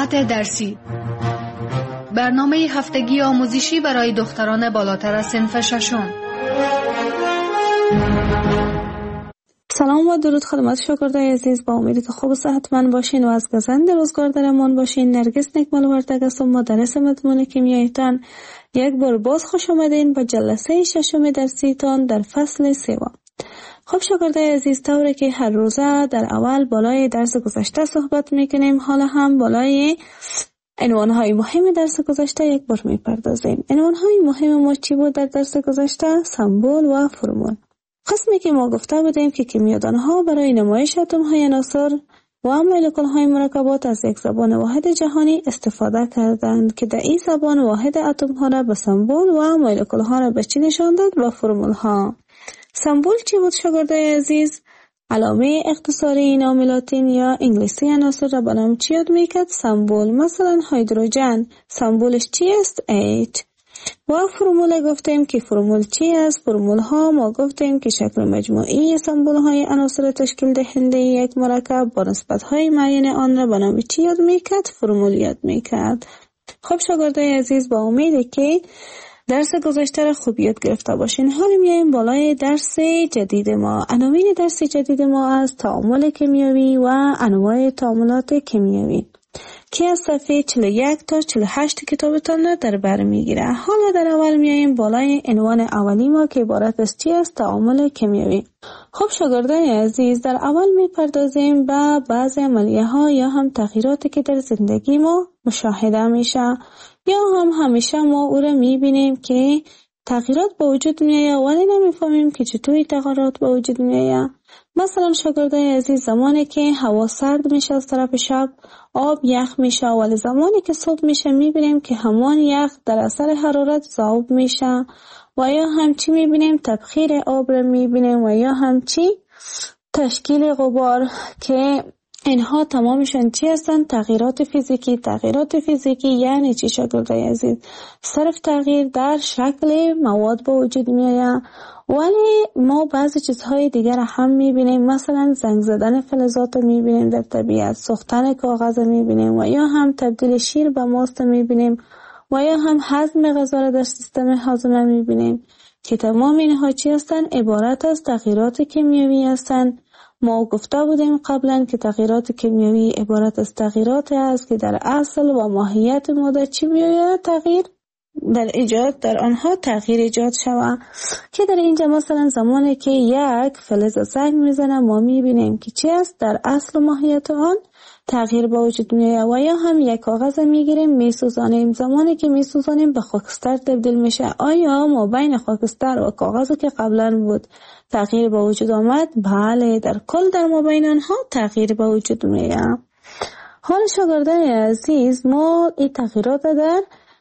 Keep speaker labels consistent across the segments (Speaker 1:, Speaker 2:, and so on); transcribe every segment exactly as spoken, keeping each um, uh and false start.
Speaker 1: ساعت درسی، برنامه هفتگی آموزشی برای دختران بالاتر از صنف ششم.
Speaker 2: سلام و درود خدمت شاگردای عزیز، با امیدی که خوب و صحتمند باشین و از گزند روزگار در امان باشین. نرگس نکمل ورتگ هستم، مدرس مضمون کیمیایتان. یک بار باز خوش آمدین به جلسه ششم درسیتان در فصل سوم. خب شاگردای عزیز، طوری که هر روزه در اول بالای درس گذشته صحبت میکنیم، حالا هم بالای عنوانهای مهم درس گذشته یک بار میپردازیم. عنوانهای مهم ما چی بود در درس گذشته؟ سمبل و فرمول. قسمی که ما گفته بودیم که کیمیادانها برای نمایش اتم‌های عناصر و مولکول‌های مرکبات از یک زبان واحد جهانی استفاده کردند که در این زبان واحد اتم‌ها را به سمبل و مولکول‌ها را به چی نشان داد؟ به فرمول‌ها. سمبل چی بود شاگردای عزیز؟ علامه اختصاری نام لاتین یا انگلیسی عناصر را به نام چی یاد میکرد؟ سمبل. مثلا هیدروژن سمبلش چی است؟ H. و فرمول گفتیم که فرمول چی است؟ فرمول ها ما گفتیم که شکل مجموعی سمبل های عناصر تشکیل دهنده یک مرکب با نسبت های معین آن را به نام چی یاد میکرد؟ فرمول یاد میکرد. خب شاگردای عزیز، با امیده که درس گذشته را خوب یاد گرفته باشین. حالا میایم بالای درس جدید ما. عناوین درس جدید ما از تعامل کیمیایی و انواع تعاملات کیمیایی که از صفحه چهل و یک تا چهل و هشت کتابتان را در بر میگیره. حالا در اول میایم بالای عنوان اولی ما که عبارت از چی است؟ تعامل کیمیایی. خب شاگردان عزیز، در اول میپردازیم به بعضی عملیه ها یا هم تغییراتی که در زندگی ما مشاهده میشه یا هم همیشه ما او را میبینیم که تغییرات به وجود میآید ولی نمیفهمیم که چطوری تغییرات به وجود میآید. مثلا شاگردای عزیز، زمانی که هوا سرد میشه از طرف شب آب یخ میشه، ولی زمانی که صبح میشه میبینیم که همان یخ در اثر حرارت ذوب میشه. و یا همچی میبینیم تبخیر آب را میبینیم و یا همچی تشکیل غبار که اینها تمامشون چی هستن؟ تغییرات فیزیکی. تغییرات فیزیکی یعنی چی شاگردای عزیز؟ صرف تغییر در شکل مواد به وجود میآید، ولی ما بعضی چیزهای دیگر هم میبینیم. مثلا زنگ زدن فلزات میبینیم در طبیعت، سوختن کاغذ میبینیم و یا هم تبدیل شیر به ماست میبینیم و یا هم هضم غذا در سیستم هاضمه میبینیم که تمام اینها چی هستن؟ عبارت از تغییرات کیمیایی هستن. ما گفته بودیم قبلا که تغییرات کیمیایی عبارت از تغییرات است که در اصل و ماهیت ماده چی میآید؟ تغییر در ایجاد در آنها تغییر ایجاد شود. که در اینجا مثلا زمانی که یک فلز زنگ میزنه ما میبینیم که چی است؟ در اصل و ماهیت آن تغییر به وجود میآید. و یا هم یک کاغذ میگیریم میسوزانیم، زمانی که میسوزانیم به خاکستر تبدیل میشه. آیا ما بین خاکستر و کاغذی که قبلا بود تغییر به وجود آمد؟ بله، در کل در ما بین آنها تغییر به وجود میآید. حال شاگردان عزیز، ما این تغییرات در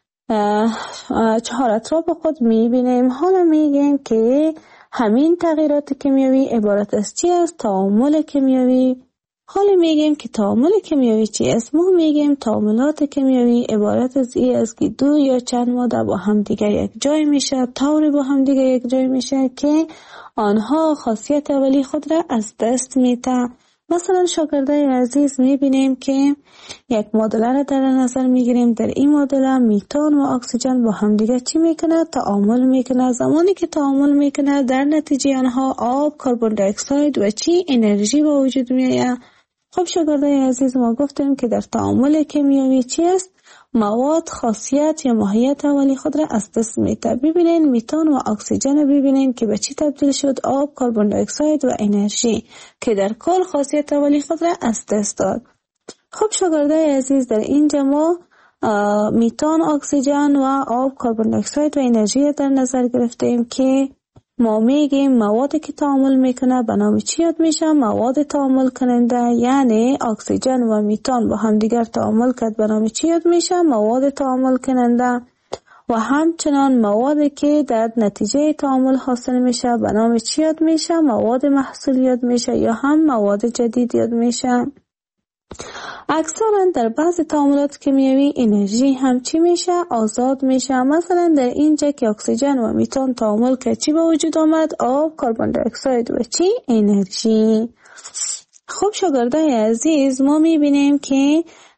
Speaker 2: چهار اطراف خود میبینیم. حالا میگیم که همین تغییرات کیمیایی عبارت از چی است؟ تعامل کیمیایی. حالا میگیم که تعامل کیمیایی چی است؟ ما میگیم تعاملات کیمیایی عبارت از این است که دو یا چند ماده با هم دیگر یک جای میشه، طوری با هم دیگر یک جای میشه که آنها خاصیت اولی خود را از دست میده. مثلا شاگردای عزیز میبینیم که یک معادله را در نظر میگیریم. در این معادله میتان و اکسیژن با هم دیگه چی میکنه؟ تعامل میکنه. زمانی که تعامل میکنه در نتیجه آنها آب، کربن دی اکساید و چی؟ انرژی به وجود میآید. خب شاگردای عزیز، ما گفتیم که در تعامل کیمیایی چی است؟ مواد خاصیت یا ماهیت اولی خود را از دست میده. ببینین میتان و اکسیژن ببینین که به چی تبدیل شد؟ آب، کربن دی اکساید و انرژی که در کل خاصیت اولی خود را از دست داد. خب شاگردای عزیز، در اینجا ما میتان، اکسیژن و آب، کربن دی اکساید و انرژی در نظر گرفتیم که ما میگیم موادی که تعامل میکنه به نام چی یاد میشه؟ مواد تعامل کننده. یعنی اکسیژن و میتان با هم دیگر تعامل کرد به نام چی یاد میشه؟ مواد تعامل کننده. و همچنان موادی که در نتیجه تعامل حاصل میشه به نام چی یاد میشه؟ مواد محصول یاد میشه یا هم مواد جدید یاد میشه. اکثرا در بعض تعاملات کیمیایی انرژی هم چی میشه؟ آزاد میشه. مثلا در اینجا که اکسیژن و میتان تعامل که چی به وجود آمد؟ آب، کربن دی اکساید و چی؟ انرژی. خب شاگردای عزیز، ما میبینیم که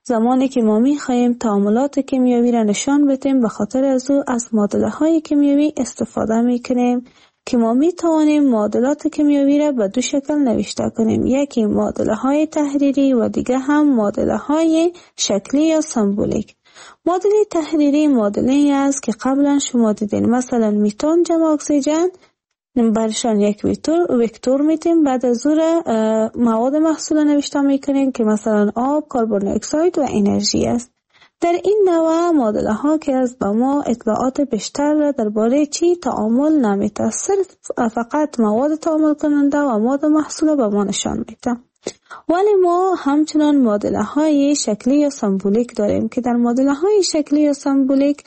Speaker 2: زمانی که ما می‌خواهیم تعاملات کیمیایی را نشان بدیم، به خاطر از او از معادله‌های کیمیایی استفاده می‌کنیم که ما می‌توانیم معادلات کیمیایی را به دو شکل نوشته کنیم، یکی معادله‌های تحریری و دیگر هم معادله‌های شکلی یا سمبولیک. معادله تحریری معادله‌ای است که قبلا شما دیدین، مثلا میتون جمع اکسیژن برشان یک وکتور وکتور میتیم، بعد از اون مواد محصول نوشته میکنیم که مثلا آب، کربن دی اکساید و انرژی است. در این نوع معادله ها که از به ما اطلاعات بیشتر را درباره چی تعامل نمیده، صرف فقط مواد تعامل کننده و مواد محصول به ما نشان میده. ولی ما همچنان معادله های شکلی یا سمبولیک داریم که در معادله های شکلی یا سمبولیک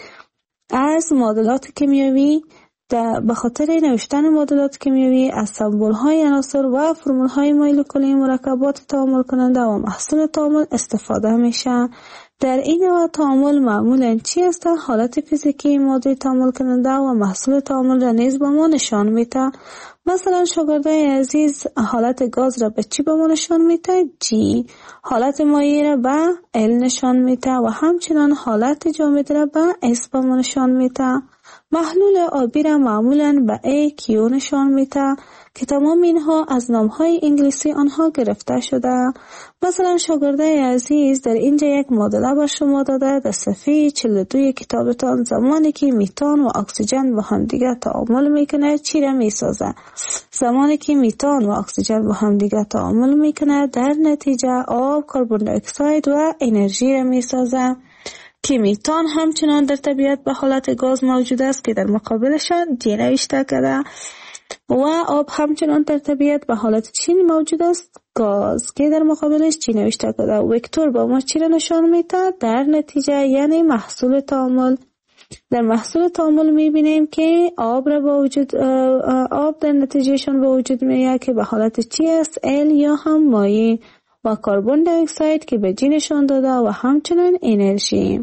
Speaker 2: از معادلات کیمیایی به خاطر نوشتن معادلات کیمیایی از سمبول های عناصر و فرمول های مولکولی مرکبات تعامل کننده و محصول تعامل استفاده میشه. در این نوع تعامل معمولاً چی است؟ حالت فیزیکی ماده تعامل کننده و محصول تعامل را نیز به ما نشان میده. مثلا شاگردای عزیز حالت گاز را به چی به ما نشان میده؟ جی. حالت مایع را به ال نشان میده و همچنان حالت جامد را به اس به ما نشان میده. محلول آبی را معمولاً به ای کیو نشان میده که تمام اینها از نامهای انگلیسی آنها گرفته شده. مثلا شاگردای عزیز در اینجا یک معادله بر شما داده در صفحه چهل و دو کتابتان، زمانی که میتان و اکسیژن با هم دیگر تعامل میکنه چی را میسازه؟ زمانی که میتان و اکسیژن با هم دیگر تعامل میکنه در نتیجه آب، کربن دی اکساید و انرژی را میسازه که میتان همچنان در طبیعت به حالت گاز موجود است که در مقابلشان جی نوشته کرده و آب همچنان در طبیعت به حالت چی موجود است؟ گاز که در مقابلش چی نوشته کرده. وکتور با ما چی را نشان میده؟ در نتیجه یعنی محصول تعامل. در محصول تعامل میبینیم که آب را با وجود آب در نتیجهشان به وجود میاد که به حالت چی است؟ ال یا هم مایع و کربن دی اکساید که به جی نشان داده و همچنان انرژی.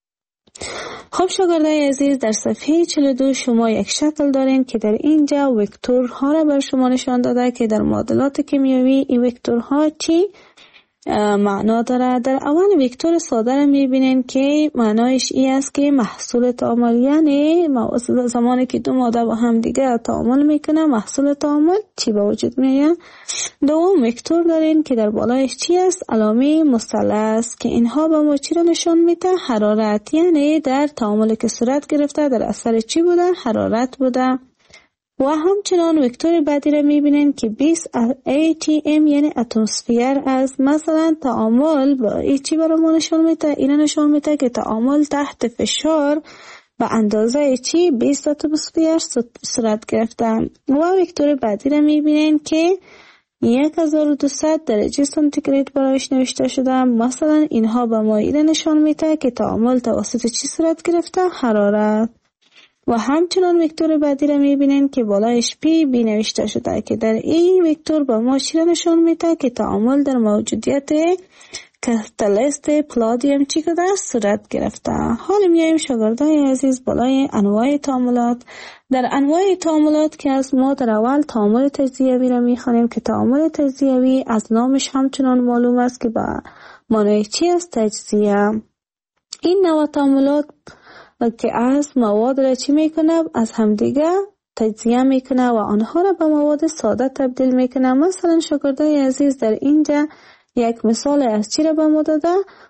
Speaker 2: خب شاگردای عزیز در صفحه چهل و دو شما یک شکل دارین که در اینجا وکتورها را بر شما نشان داده که در معادلات کیمیایی این وکتورها چی معنا داره. در اول وکتور ساده را میبینین که معنایش ای است که محصول تعامل، یعنی زمانی که دو ماده با هم دیگه تعامل میکنه محصول تعامل چی به وجود میاد. دوم وکتور دارین که در بالایش چی است؟ علامه مثلث که اینها به ما چی را نشان میده؟ حرارت، یعنی در تعامل که صورت گرفته در اثر چی بوده؟ حرارت بوده. و همچنان وکتور بعدی را میبینین که بیست ای تی ام یعنی اتمسفیر است. مثلا تعامل با ای چی برای ما نشان میده؟ این نشان میده که تعامل تحت فشار به اندازه چی؟ بیست اتمسفیر صورت گرفتن. و وکتور بعدی را میبینین که هزار و دویست درجه سانتیگراد برایش نوشته شده. مثلا اینها به ما این نشان میده که تعامل توسط چی صورت گرفته؟ حرارت. و همچنان وکتور بعدی را میبینین که بالایش پی بی نوشته شده که در این وکتور با ما چی را نشان میده که تعامل در موجودیت کاتالیست پلادیم چی کده صورت گرفته. حالا میایم شاگردای عزیز بالای انواع تعاملات. در انواع تعاملات که از ما در اول تعامل تجزیوی را میخوانیم که تعامل تجزیوی از نامش همچنان معلوم است که با معنای چی است؟ تجزیه. این نوع تعاملات که از مواد را چی میکنه؟ از همدیگه تجزیه میکنه و آنها را به مواد ساده تبدیل میکنه. مثلا شاگردای عزیز در اینجا یک مثال از چی را به ما داده؟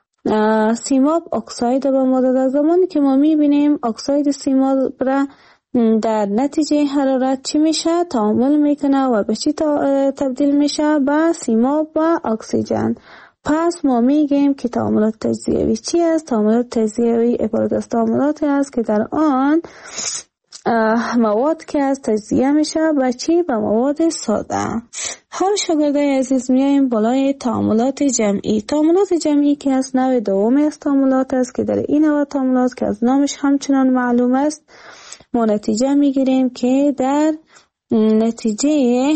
Speaker 2: سیماب اکساید را به ما داده. زمانی که ما میبینیم اکساید سیماب را در نتیجه حرارت چی میشه؟ تعامل میکنه و به چی تبدیل میشه؟ به سیماب و اکسیژن. پس ما میگیم که تعاملات تجزیوی چی است؟ تعاملات تجزیوی عبارت از تعاملاتی است که در آن مواد که از تجزیه میشه به چی؟ به مواد ساده. هر شاگردای عزیز میایم بالای تعاملات جمعی. تعاملات جمعی که از نوع دوم از تعاملات است که در این نوع تعاملات که از نامش همچنان معلوم است ما نتیجه میگیریم که در نتیجه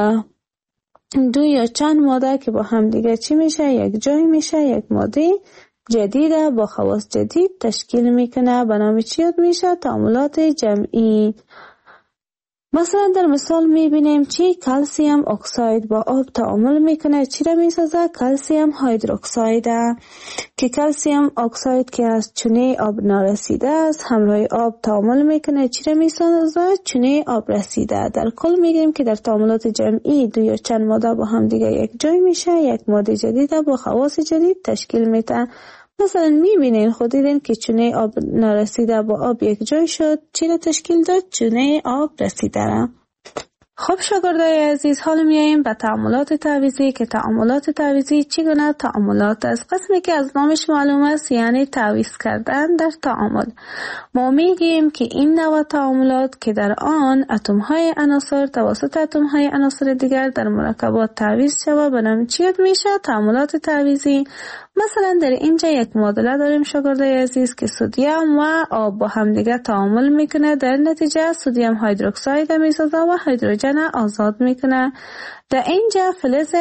Speaker 2: دو یا چند ماده که با هم دیگه چی میشه؟ یک جای میشه، یک ماده جدیده با خواص جدید تشکیل میکنه. به نام چی یاد میشه؟ تعاملات جمعی. مثلا در مثال میبینیم چی کلسیم اکساید با آب تعامل میکنه، چی را میسازه؟ کلسیم هیدروکساید که کلسیم اکساید که از چونه آب نارسیده است همراه آب تعامل میکنه، چی را میسازه؟ چونه آب رسیده. در کل میگیم که در تعاملات جمعی دو یا چند ماده با هم دیگه یک جای میشه، یک ماده جدید با خواص جدید تشکیل میده. مثلا میبینین خود دیدین که چونه آب نارسیده با آب یک جای شد، چی را تشکیل داد؟ چونه آب رسیده را. خب شاگردای عزیز، حالا میاییم به تعاملات تعویضی که تعاملات تعویضی چگونه تعاملات است. قسمی که از نامش معلوم است یعنی تعویض کردن در تعامل. ما میگیم که این نوع تعاملات که در آن اتم های عناصر توسط اتم های عناصر دیگر در مرکبات تعویض شود به نام چی میشه؟ تعاملات تعویضی. مثلا در اینجا یک معادله داریم شاگردای عزیز که سدیم و آب با هم دیگه تعامل میکنه، در نتیجه سدیم هیدروکساید میسازه و هیدروژن آزاد میکنه. در اینجا فلز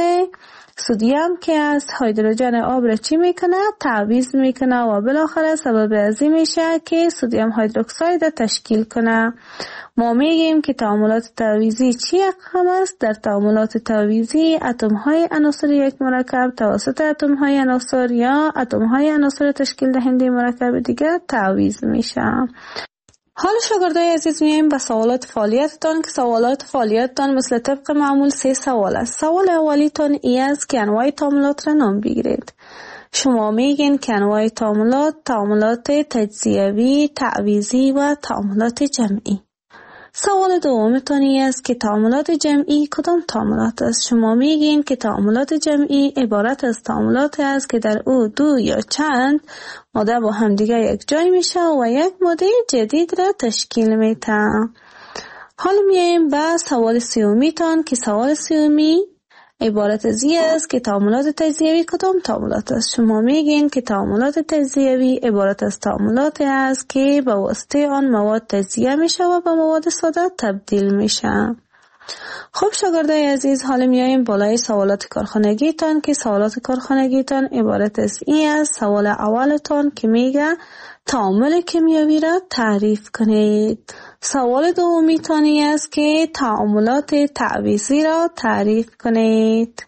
Speaker 2: سدیم که از هیدروژن آب را چی میکنه؟ تعویض میکنه و بالاخره سبب ازی میشه که سدیم هیدروکساید تشکیل کنه. ما میگیم که تعاملات تعویضی چی اقسام است؟ در تعاملات تعویضی اتم های عناصر یک مرکب توسط اتم های عناصر یا اتم های عناصر تشکیل دهنده مرکب دیگر تعویض میشه. حالا شاگردای عزیز میایم به سوالات فعالیتتان که سوالات فعالیتتان مثل طبق معمول سه سوال است. سوال اولیتان ای است که انواع تعاملات را نام بگیرید. شما میگین که انواع تعاملات تعاملات تجزیوی، تعویضی و تعاملات جمعی. سوال دومتان است که تعاملات جمعی کدام تعاملات است؟ شما میگین که تعاملات جمعی عبارت از تعاملات است که در او دو یا چند ماده با هم دیگه یک جای میشه و یک ماده جدید را تشکیل میده. حالا میایم به سوال سیومیتان که سوال سیومی عبارت از این است که تعاملات تجزیوی کدام تعاملات است؟ شما میگین که تعاملات تجزیوی عبارت از تعاملات است که به واسطه آن مواد تجزیه میشه و به مواد ساده تبدیل میشه. خب شاگردای عزیز، حالا میایم بالای سوالات کارخانگیتان که سوالات کارخانگیتان عبارت از این است. سوال اولتان که میگه تعامل کیمیایی را تعریف کنید. سوال دومیتان است که تعاملات تعویضی را تعریف کنید.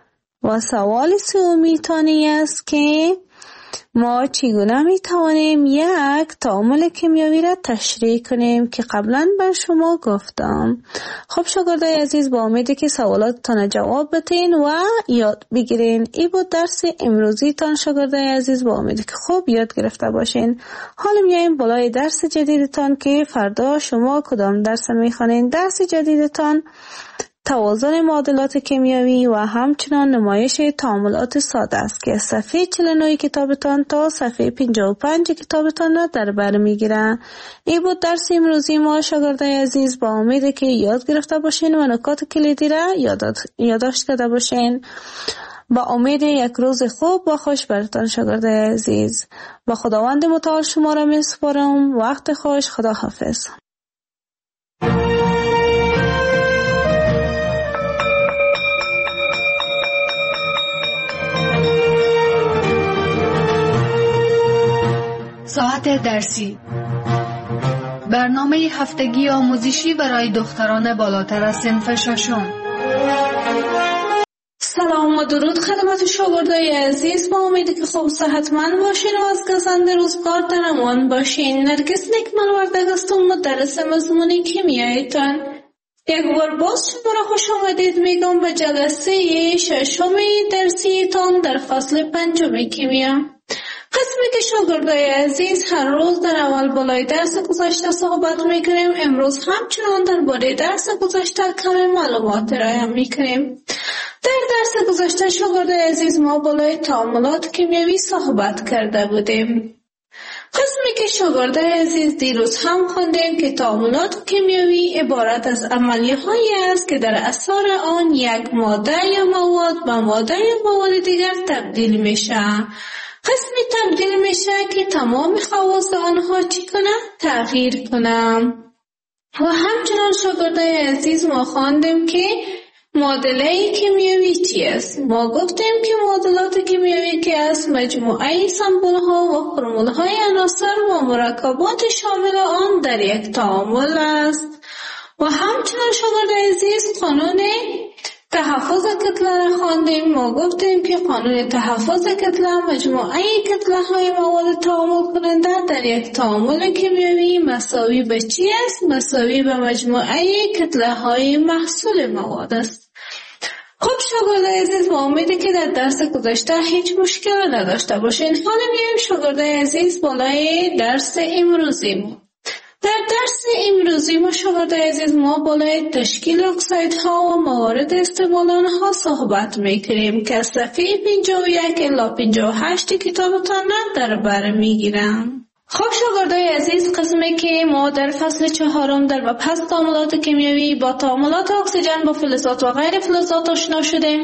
Speaker 2: و سوال سومیتان است که ما چگونه می توانیم یک تعامل کیمیایی را تشریح کنیم که قبلا بر شما گفتم. خب شاگردای عزیز، با امیدی که سوالاتتان جواب بدین و یاد بگیرین. ای بود درس امروزی تان شاگردای عزیز، با امیدی که خوب یاد گرفته باشین. حالا میایم بالای درس جدیدتان که فردا شما کدام درس میخوانین. درس جدیدتان توازن معادلات کیمیایی و همچنان نمایش تعاملات ساده است که صفحه چهل و نه کتابتان تا صفحه پنجاه و پنج کتابتان را در بر میگیره. این بود درس امروزی ما شاگردای عزیز، با امید که یاد گرفته باشین و نکات کلیدی را یادداشت کرده باشین. با امید یک روز خوب و خوش براتان شاگردای عزیز. با خداوند متعال شما را میسپارم. وقت خوش. خدا حافظ.
Speaker 1: ساعت درسی، برنامه هفتگی آموزشی برای دختران بالاتر از صنف ششم.
Speaker 2: سلام و درود خدمت شاگردای عزیز، با امیدی که خوب صحتمند باشین و از گزند روزگار در امان باشین. نرگس نکمل وردگ هستم، مدرس مضمون کیمیایتان. یک بار باز شما را خوش آمدید میگم به جلسه ششم درسیتان در فصل پنجم کیمیا. قسمی که شاگردای عزیز هر روز در اول بالای درس گذشته صحبت میکنیم، امروز همچنان درباره درس گذشته کمی معلومات ارائه میکنیم. در درس گذشته شاگردای عزیز ما بالای تعاملات کیمیایی صحبت کرده بودیم. قسمی که شاگردای عزیز دیروز هم خوندیم که تعاملات کیمیایی عبارت از عملیه هایی است که در اثر آن یک ماده یا مواد به ماده یا مواد دیگر تبدیل میشه. قسمی تبدیل میشه که تمام خواص آنها چی کنه؟ تغییر کنه. و همچنان شاگردای عزیز ما خواندیم که معادله کیمیایی چی است؟ ما گفتیم که معادلات کیمیایی که است مجموعه سمبل ها و فرمول های عناصر و مرکبات شامل آن در یک تعامل است. و همچنان شاگرد عزیز قانون تحفظ کتله را خواندیم. ما گفتیم که قانون تحفظ کتله مجموعه کتله های مواد تعامل کننده در یک تعامل کیمیایی مساوی به چی است؟ مساوی به مجموعه کتله های محصول مواد است. خب شاگرد عزیز، با امیدی که در درس گذشته هیچ مشکل نداشته باشین. حالا میایم شاگرد عزیز بالای درس امروزی ما. در درس امروزی ما شاگرد عزیز ما بالای تشکیل اکسایدها و موارد استعمال آنها صحبت میکنیم که صفحه پنجاه و یک الی پنجاه و هشت کتابتان در بر میگیرم. خب شاگردای عزیز، قسمی که ما در فصل چهارم در مبحث تعاملات کیمیایی با تعاملات اکسیژن با فلزات و غیر فلزات آشنا شدیم.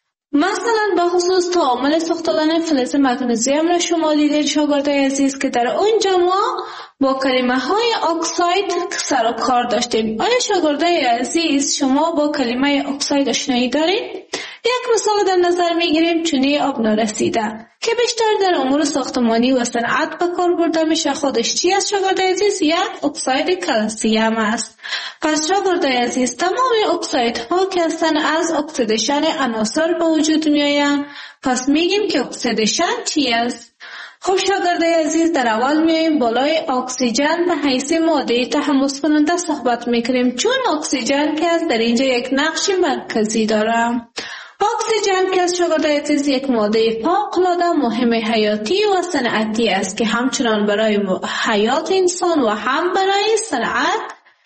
Speaker 2: مثلا به خصوص تعامل ساختن فلز مگنیزیم را شما دیدید شاگردای عزیز که در اونجا ما با کلمه های اکساید سر و کار داشتیم. آیا شاگردای عزیز شما با کلمه اکساید آشنایی دارید؟ یک مثال در نظر میگیریم، چونه آب نارسیده که بیشتر در امور ساختمانی و صنعت به کار برده میشه. خودش چی است شاگردای عزیز؟ یک اکساید کلسیم است. پس شاگردای عزیز تمام اکسایدها که هستن از اکسیدیشن عناصر به وجود میآیند. پس میگیم که اکسیدیشن چی است؟ خب شاگردای عزیز، در اول میایم بالای اکسیژن به حیث ماده تحمض کننده صحبت میکنیم، چون اکسیژن که از در اینجا یک نقش مرکزی داره. اکسیژن که از شاگردای عزیز یک ماده فوق‌العاده مهم حیاتی و صنعتی است که همچنان برای حیات انسان و هم برای صنعت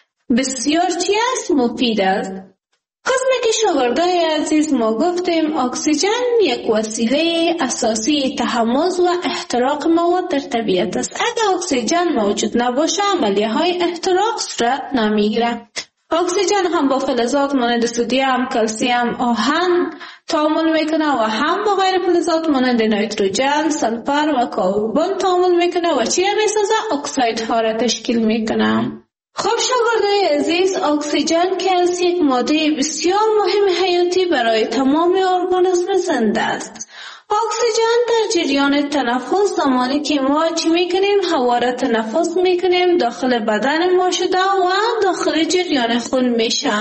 Speaker 2: بسیار چی است؟ مفید است. قسمی که شاگردای عزیز ما گفتیم اکسیژن یک وسیله اساسی تحمض و احتراق مواد در طبیعت است. اگر اکسیژن موجود نباشه عملیه های احتراق صورت نمیگیره. اکسیژن هم با فلزات مانند سدیم، کلسیم، آهن تعامل میکنه و هم با غیر فلزات مانند نیتروژن، سلفر و کربن تعامل میکنه و چی میسازه؟ اکسایدها را تشکیل میکنه. خب شاگردای عزیز، اکسیژن که از یک ماده بسیار مهم حیاتی برای تمام ارگانیسم زنده است. اکسیژن در جریان تنفس، زمانی که ما چی میکنیم؟ هوا را تنفس میکنیم، داخل بدن ما شده و داخل جریان خون میشه.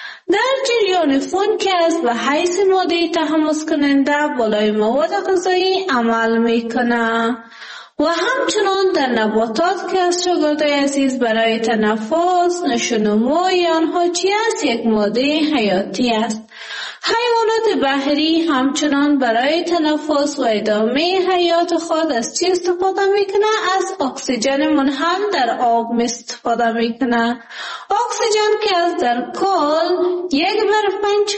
Speaker 2: در جریان خون که از به حیث ماده تحمض کننده بالای مواد غذایی عمل میکنه و همچنان در نباتات که از شاگردای عزیز برای تنفس، نشونموی آنها چی است؟ یک ماده حیاتی است. حیوانات بحری همچنان برای تنفس و ادامه حیات خود از چی استفاده میکنه؟ از اکسیژن منحل در آب استفاده میکنه. اکسیژن که از در کل یک بر پنج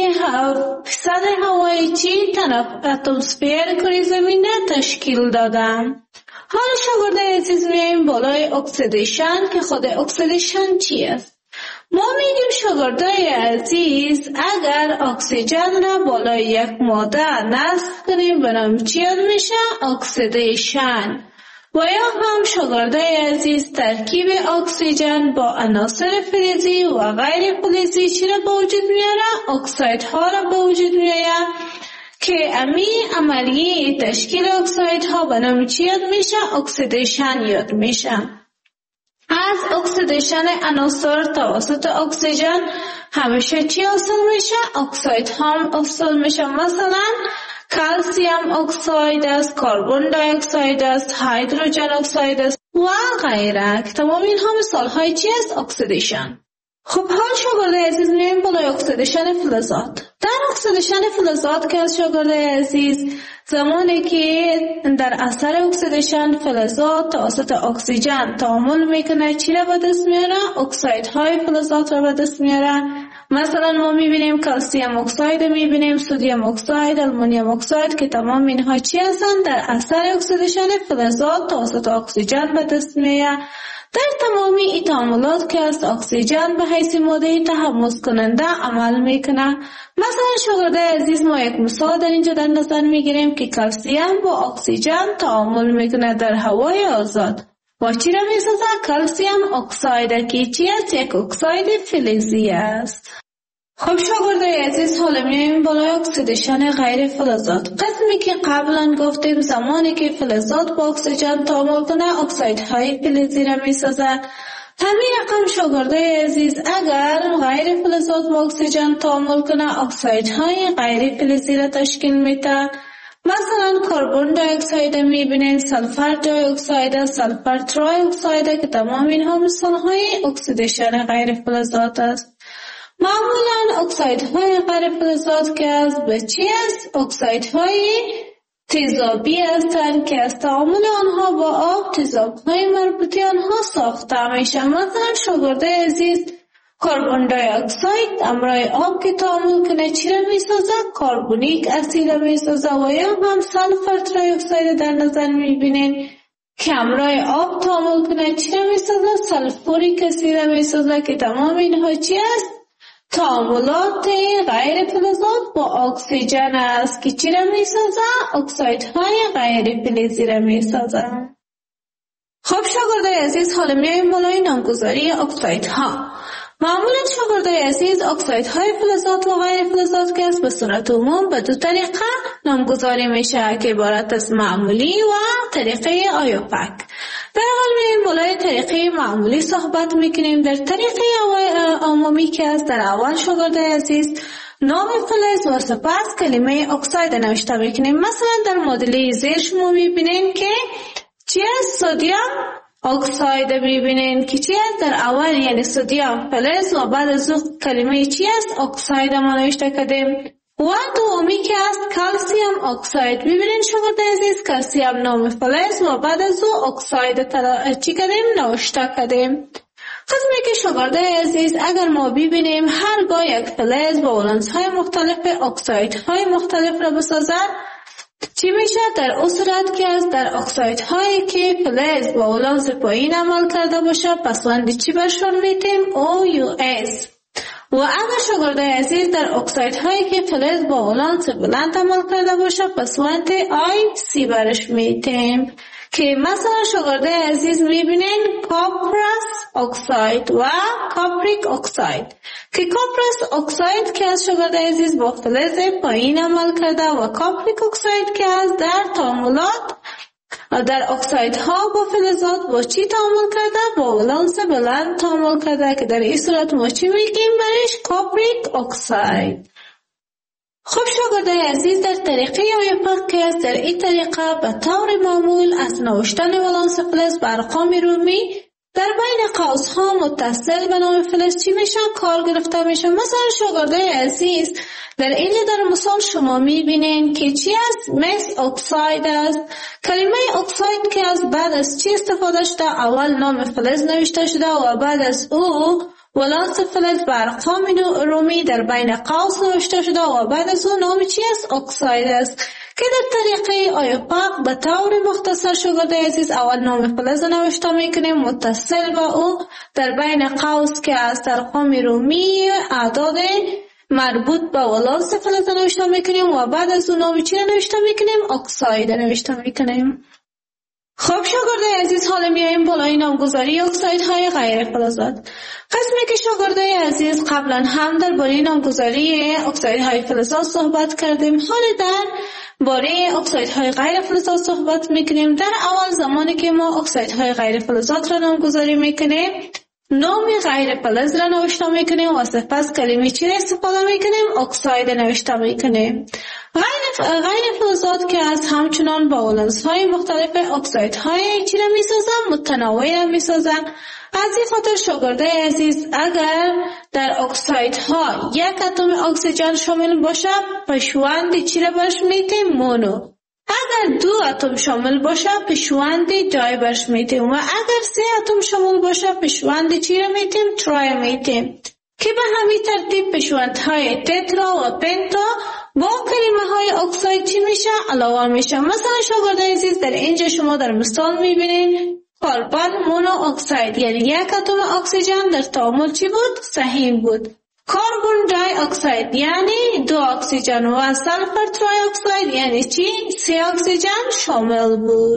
Speaker 2: فیصد هوای چی اتمسفر کره زمین تشکیل دادن. حالا شاگردای عزیز میایم بالای اکسیدیشن که خود اکسیدیشن چی است؟ ما میگیم شاگردای عزیز اگر اکسیژن را بالای یک ماده نصب کنیم به نام چی یاد میشه؟ اکسیدیشن. و یا هم شاگردای عزیز ترکیب اکسیژن با عناصر فلزی و غیر فلزی چی را به وجود میاره؟ اکسایدها را به وجود میاره که امی عملیه تشکیل اکسایدها به نام چی یاد میشه؟ اکسیدیشن یاد میشه. از اکسیدیشن عناصر توسط اکسیژن همیشه چی حاصل میشه؟ اکساید هم حاصل میشه. مثلا کلسیم اکساید است، کربن دی اکساید است، هیدروژن اکساید است و غیره. تمام اینها مثال های چی است؟ اکسیدیشن. خب حال شاگردای عزیز میایم بالای اکسیدیشن فلزات. در اکسیدیشن فلزات که از شاگردای عزیز زمانی که در اثر اکسیدیشن فلزات توسط اکسیژن تعامل میکنه چی را به دست میاره؟ اکسایدهای فلزات را به دست میاره. مثلا ما میبینیم کلسیم اکساید، میبینیم سدیم اکساید، آلومینیوم اکساید که تمام اینها چی هستند؟ در اثر اکسیدیشن فلزات توسط اکسیژن به دست میاره. در تمامی این تعاملات که از اکسیژن به حیث ماده تحمض کننده عمل میکنه. مثلا شاگردای عزیز ما یک مثال در اینجا در نظر میگیریم که کلسیم با اکسیژن تعامل میکنه در هوای آزاد و چی را میسازه؟ کلسیم اکساید که چی است؟ یک اکساید فلزی است. خب شاگردای عزیز حالا میایم بالای اکسیدیشن غیر فلزات. قسمی که قبلا گفتیم زمانی که فلزات با اکسیژن تعامل کنه اکسایدهای فلزی را میسازد. همین رقم شاگردای عزیز اگر غیر فلزات و اکسیژن تعامل کنه اکسایدهای غیر فلزی را تشکیل میده. مثلا کربن دی اکساید میبینید، سلفر دی اکساید، سلفر تری اکساید که تمام اینها مثالهای اکسیدیشن غیر فلزات است. معمولا اکسایدهای غیر فلزات که از به چی است؟ اکسایدهای تیزابی هستند که از تعامل آنها با آب تیزابهای مربوطه آنها ساخته میشه. مثلا شاگرده عزیز کربن دی اکساید همراه آب که تعامل کنه چی را میسازه؟ کربونیک اسید را میسازه. و یا هم سلفر تری اکساید در نظر میبینین که همراه آب تعامل کنه چی را میسازه؟ سلفوریک اسید را میسازه که تمام اینها چی است؟ تعاملات غیر فلزات با اکسیژن است که چی را میسازه؟ اکسایدهای غیر فلزی را میسازه. خب شاگردای عزیز حالا میایم بالای نامگذاری اکسایدها. معمولا شاگردای عزیز اکسایدهای فلزات و غیر فلزات که است به صورت عموم به دو طریقه نامگذاری میشه که عبارت از معمولی و طریقه آیوپک. در اول میایم بالای طریقه معمولی صحبت میکنیم. در طریقه عمومی که است در اول شاگردای عزیز نام فلز و سپس کلمه اکساید نوشته میکنیم. مثلا در معادله زیر شما میبینین که چی است؟ سدیم اکساید میبینین که چی است؟ در اول یعنی سدیم فلز و بعد از اون کلمه چی است؟ اکساید ما نوشته کردیم. و دومی که است کلسیم اکساید. میبینین شاگرد عزیز کلسیم نام فلز و بعد از اون اکساید تلا چی کردیم؟ نوشته کردیم. قسمی که شاگرد عزیز اگر ما ببینیم هرگاه یک فلز با ولانس های مختلف اکساید های مختلف را بسازد چی میشه؟ در اون صورت که از در اکساید هایی که فلز با ولانس پایین عمل کرده باشه پس وند چی برشون میتیم؟ او یو اس. و اگر شاگرد عزیز در اکساید هایی که فلز با ولانس بلند عمل کرده باشه پس وند آی سی برش میتیم که مثلا شاگرد عزیز میبینین کپرس اکساید و کاپریک اکساید که کپرس اکساید که از شاگرد عزیز با فلز پایین عمل کرده و کاپریک اکساید که از در تعاملات در اکسایدها با فلزات با چی تعامل کرده؟ با ولانس بلند تعامل کرده که در این صورت ما چی میگیم برش؟ کاپریک اکساید. خب شاگردای عزیز در طریقه آیوپک که است در این طریقه به طور معمول از نوشتن ولانس فلز به ارقام رومی در بین قوس‌ها متصل به نام فلز چی میشه؟ کار گرفته میشه. مثلا شاگردای عزیز در اینجا در مثال شما میبینین که چی است؟ مس اکساید است. کلمه اکساید که از بعد از چی استفاده شده؟ اول نام فلز نوشته شده و بعد از او ولانس فلز به ارقام رومی در بین قوس نوشته شده و بعد از اون نام چی است؟ اکساید است که در طریقه آیوپک به طور مختصر شاگرد عزیز اول نام فلز نوشته میکنیم متصل با او در بین قوس که از ارقام رومی اعداد مربوط به ولانس فلز نوشته میکنیم و بعد از اون نام چی نوشته میکنیم؟ اکساید نوشته میکنیم. خب شاگرد عزیز حالا میایم بالای نامگذاری اکسایدهای غیر فلزات. قسمی که شاگرد عزیز قبلا هم در باره نامگذاری اکسایدهای فلزات صحبت کردیم، حالا در باره اکسایدهای غیر فلزات صحبت میکنیم. در اول زمانی که ما اکسایدهای غیر فلزات را نامگذاری میکنیم نام غیر فلز را نوشته میکنیم و سپس کلمه چی را استفاده میکنیم؟ اکساید نوشته میکنیم. غیر غیر فلزات که از همچنان با ولانس های مختلف اکسایدهای چی را میسازن؟ متنوع را میسازن. از این خاطر شاگرده عزیز اگر در اکسایدها یک اتم اکسیژن شامل باشه پشوند چی را برش میتیم؟ مونو. اگر دو اتم شامل باشه پشوند دای برش میتیم و اگر سه اتم شامل باشه پشوند چی را میتیم؟ ترای میتیم که به همین ترتیب پشوندهای تترا و پنتا با کلمه های اکساید چی میشه؟ علاوه میشه. مثلا شاگرده عزیز در اینجا شما در مثال میبینین کربن مونو اکساید یعنی یک اتم اکسیژن در تعامل چی بود؟ سهیم بود. کربن دی اکساید یعنی دو اکسیژن و سلفر تری اکساید یعنی چی؟ سه اکسیژن شامل بود.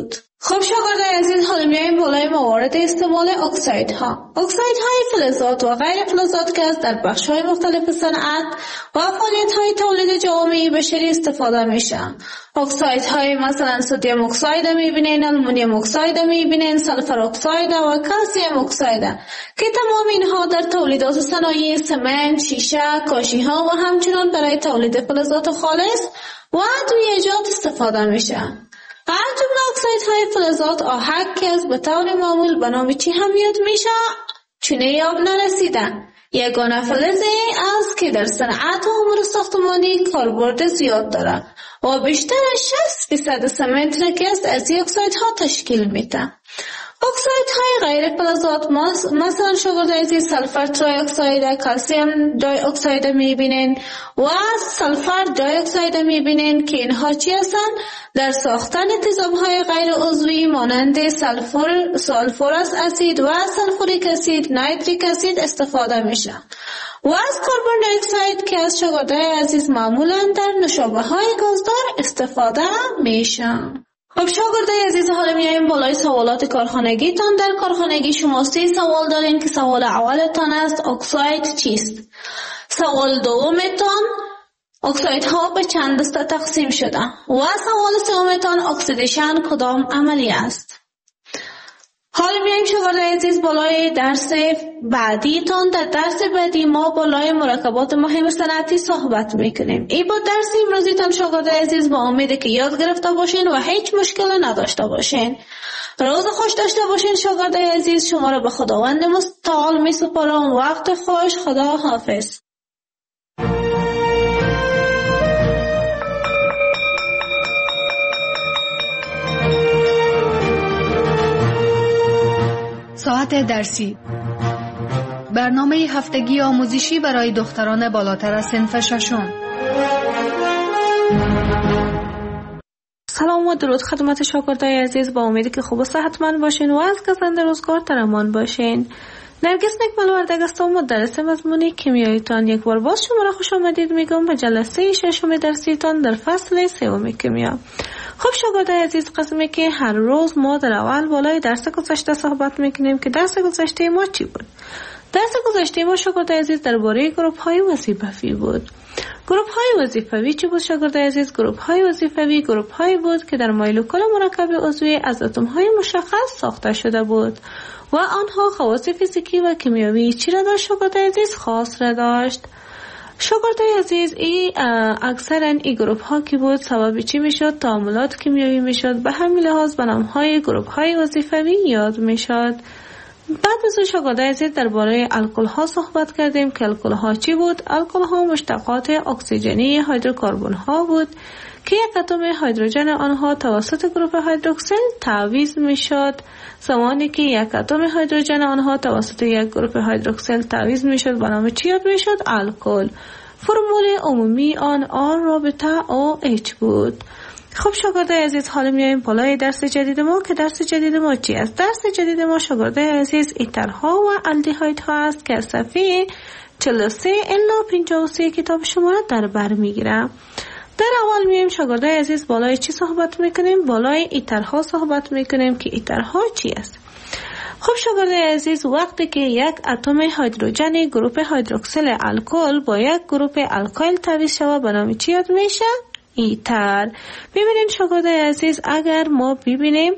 Speaker 2: خب شاگردان عزیز، حالا میایم بالای موارد استعمال اکسایدها. اکسایدهای فلزات و غیر فلزات که از در بخش‌های مختلف صنعت و فعالیت‌های تولید جوامع بشری استفاده میشن. اکسایدهای مثلا سدیم اکساید میبینین، آلومینیوم اکساید میبینین، سلفر اکساید و کلسیم اکساید که تمام اینها در تولیدات صنایع سمنت، شیشه، کاشی‌ها و همچنین برای تولید فلزات خالص و ادویه‌جات استفاده میشن. از جمله اکسایدهای فلزات آهک که از به طور معمول به نام چی هم یاد میشه چونه یاب نرسیدن. یگانه فلزی است که در صنعت و امور ساختمانی کاربرد زیاد داره و بیشتر از شصت درصد سمنت را که است از این اکسایدها تشکیل میده. اکسایدهای غیر فلزات مثلا شاگردان عزیز سلفر تری اکساید، کلسیم دی اکساید میبینین و سلفر دی اکساید میبینین که اینها چی هستن؟ در ساختن تیزابهای غیر عضوی مانند سلفور، سلفورس اسید و سلفوریک اسید، نایتریک اسید استفاده میشه. و از کربن دی اکساید که از شاگردان عزیز معمولا در نوشابه های گازدار استفاده میشه. خب شاگردان عزیز، حالا میایم بالای سوالات کارخانگیتان. در کارخانگی شما سه سوال دارین که سوال اولتان است اکساید چیست؟ سوال دومتان اکسایدها به چند دسته تقسیم شده و سوال سومتان اکسیدیشن کدام عملی است؟ حالا میایم شاگردان عزیز بالای درس بعدیتان. در درس بعدی ما بالای مرکبات مهم صنعتی صحبت میکنیم. این بود درس امروزیتان شاگردان عزیز، با امیده که یاد گرفته باشین و هیچ مشکل نداشته باشین. روز خوش داشته باشین شاگردان عزیز. شما را به خداوند متعال میسپارم. وقت خوش. خدا حافظ.
Speaker 1: ساعت درسی، برنامه هفتگی آموزشی برای دختران بالاتر از صنف ششم.
Speaker 2: سلام و درود خدمت شاگردان عزیز، با امیدی که خوب و صحتمند باشین و از گزند روزگار در امان باشین. نرگس نکمل وردگستم مدرس مضمون کیمیاییتان. یک بار باز شما را خوش آمدید میگم به جلسه ششم درسیتان در فصل سوم کیمیا. خب شاگردان عزیز، قسمی که هر روز ما در اول بالای درس گذشته صحبت میکنیم که درس گذشته ما چی بود؟ درس گذشته ما شاگردان عزیز درباره گروپ های وظیفوی بود. گروپ های وظیفوی چی بود شاگردان عزیز؟ گروپ های وظیفوی گروپ هایی بود که در مولکول مرکب عضوی از اتم های مشخص ساخته شده بود و آنها خواص فیزیکی و کیمیایی چی را داشت شاگردان عزیز؟ خاص را داشت. شاگردان عزیز، این اکثرا این گروپ ها کی بود؟ سبب چی میشد؟ تعاملات کیمیایی میشد. به همین لحاظ به نام های گروپ های وظیفوی یاد میشد. بعد از شاگردان عزیز درباره الکل ها صحبت کردیم که الکل ها چی بود؟ الکل ها مشتقات اکسیژنی هیدروکربن ها بود که یک اتم هیدروژن آنها توسط گروپ هیدروکسیل تعویض میشد. زمانی که یک اتم هیدروژن آنها توسط یک گروپ هیدروکسیل تعویض میشد به نام چی یاد میشد؟ الکل. فرمول عمومی آن آن رابطه او اچ بود. خب شاگردان عزیز، حالا میایم بالای درس جدید ما که درس جدید ما چی است؟ درس جدید ما شاگردان عزیز ایترها و الدیهایدها است که از صفحه چهل و سه الی پنجاه و سه کتاب شما در بر میگیرم. در اول میایم شاگردان عزیز بالای چی صحبت میکنیم؟ بالای ایترها صحبت میکنیم که ایترها چی است؟ خب شاگردان عزیز، وقتی که یک اتم هیدروژن گروپ هیدروکسیل الکل با یک گروپ الکایل تعویض شود به نام چی یاد میشه؟ ایتر. ببینید شاگردان عزیز، اگر ما ببینیم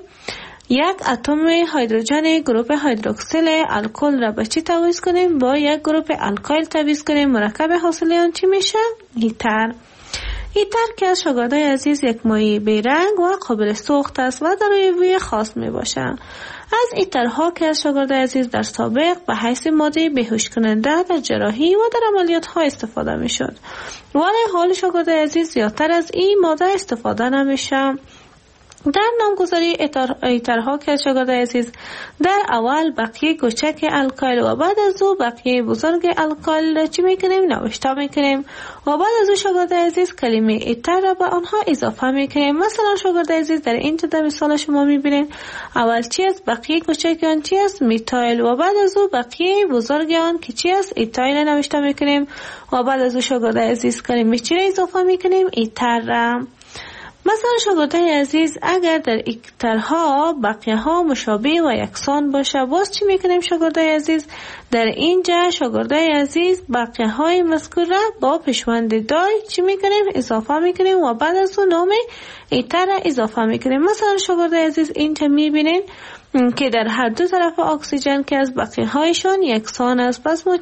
Speaker 2: یک اتم هیدروژن گروپ هیدروکسیل الکل را به چی تعویض کنیم؟ با یک گروپ الکایل تعویض کنیم، مرکب حاصل آن چی میشه؟ ایتر. ایتر که از شاگردان عزیز یک مایع بیرنگ و قابل سوخت است و دارای بوی خاص می باشند. از ایترها که از شاگردان عزیز در سابق به حیث ماده بیهوش کننده در جراحی و در عملیات ها استفاده می شد، ولی حال شاگردان عزیز زیادتر از این ماده استفاده نمیشه. در نامگذاری ایترها که شاگردان عزیز در اول بقیه کوچک الکایل و بعد از او بقیه بزرگ الکایل چی میکنیم؟ نوشته میکنیم و بعد از او شاگردان عزیز کلمه ایتر را به آنها اضافه میکنیم. مثلا شاگردان عزیز در این در مثال شما میبینید اول چی است؟ بقیه کوچک آن چی است؟ میتایل و بعد از او بقیه بزرگ آن که چی است؟ ایتایل نوشته میکنیم و بعد از او شاگردان عزیز کلمه چی را اضافه میکنیم؟ ایتر را. مثلا شاگردای عزیز اگر در ایکترها بقیه ها مشابه و یکسان باشه، باز چی میکنیم شاگردای عزیز؟ در اینجا شاگردای عزیز بقیه های مذکور را با پیشوند دای چی میکنیم؟ اضافه میکنیم و بعد از اون نام ایتر را اضافه میکنیم. مثلا شاگردای عزیز اینجا میبینین که در هر دو طرف اکسیژن که از بقیه هایشان یکسان است. پس